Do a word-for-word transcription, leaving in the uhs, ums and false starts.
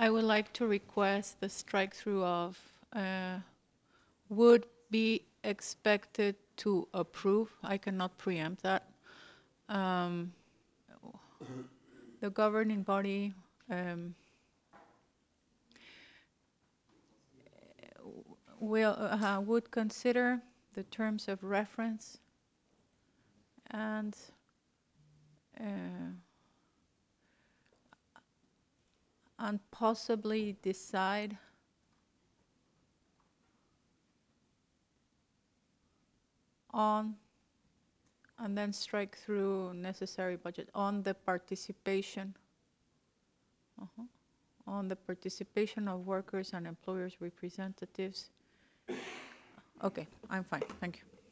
I would like to request the strike through of uh, would be expected to approve. I cannot preempt that. Um, the governing body um, will uh, would consider the terms of reference and uh, and possibly decide on and then strike through necessary budget on the participation uh-huh, on the participation of workers and employers representatives. Okay, I'm fine. Thank you.